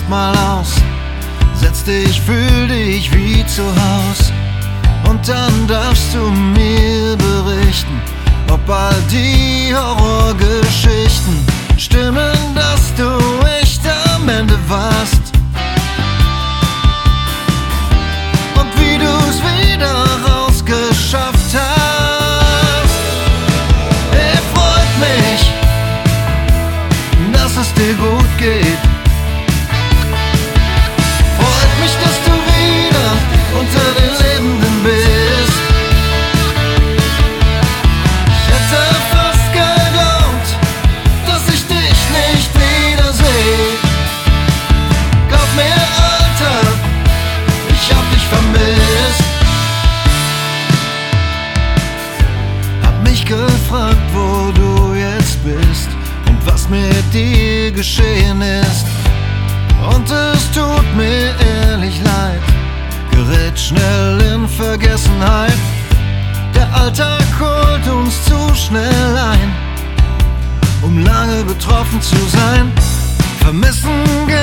mal aus. Setz dich, fühl dich wie zu Haus. Und dann darfst du mir berichten, ob all die Horrorgeschichten stimmen, dass du echt am Ende warst. Und wie du's wieder rausgeschafft hast. Freut mich, dass es dir gut geht. Freut mich, dass du wieder unter den Lebenden bist. Ich hätte fast geglaubt, dass ich dich nicht wiedersehe. Glaub mir, Alter, ich hab dich vermisst. Hab mich gefragt, wo du jetzt bist und was mit dir geschehen ist. Und es tut mir ehrlich leid, gerät schnell in Vergessenheit. Der Alltag holt uns zu schnell ein, um lange betroffen zu sein. Vermissen